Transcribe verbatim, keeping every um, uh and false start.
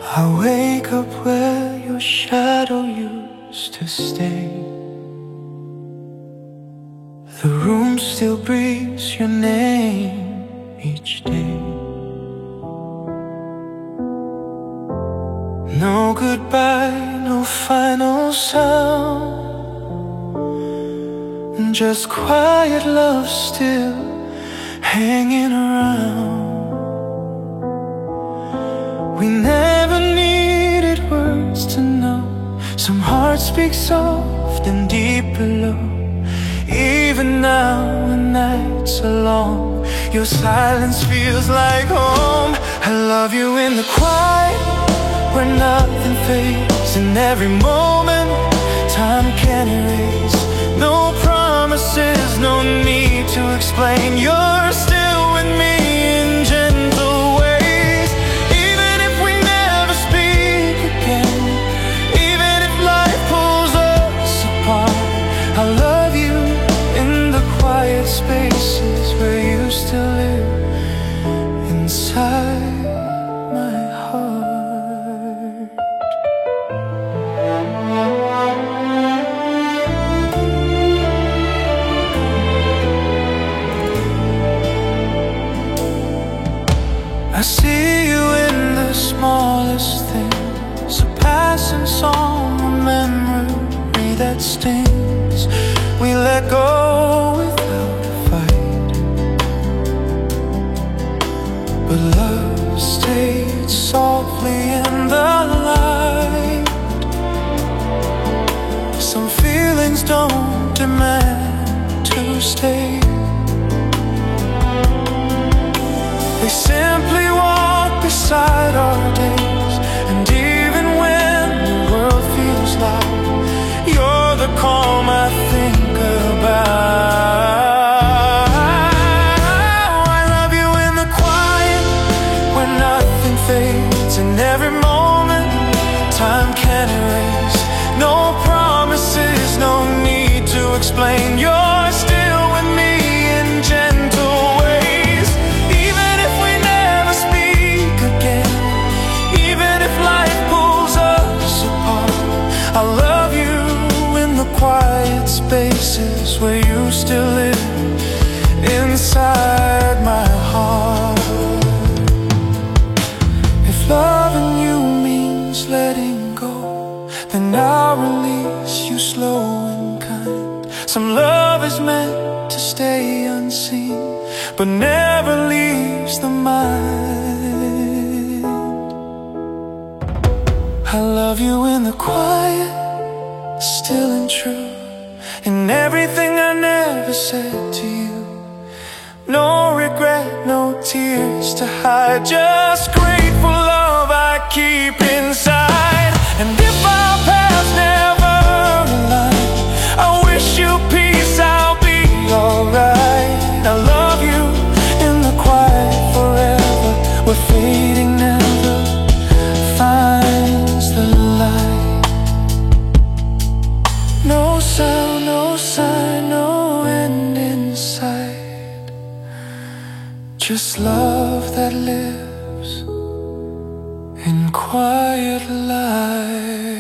I wake up where your shadow used to stay. The room still breathes your name each day. No goodbye, no final sound, just quiet love still hanging around. We never needed words to know. Some hearts speak soft and deep below. Even now when nights are long, your silence feels like home. I love you in the quiet, where nothing fades. In every moment, time can erase. No promises, no need to explain. You're still with me in gentle ways. Even if we never speak again, even if life pulls us apart, I love you in the quiet spaces where you still live inside my heart. I see you in the smallest things, a passing song, a memory that stings. We let go without a fight, but love stayed softly in the light. Some feelings don't demand to stay. They simply walk beside our days. And even when the world feels loud, you're the calm I think about. I love you in the quiet, where nothing fades. In every moment, time can erase. No promises, no need to explain. You're still with me in gentle ways. Even if we never speak again, even if life pulls us apart, I love you in the quiet spaces where you still live inside my heart. If loving you means letting go, then I'll release you slow and kind. Some love is meant to stay unseen, but never leaves the mind. I love you in the quiet, still and true, in everything I never said to you. No regret, no tears to hide, just grateful love I keep inside. And if our paths never align, I wish you peace, I'll be alright. I love you in the quiet forever, where fading never finds the light. No sound, no sign, no end in sight, just love that lives in quiet light.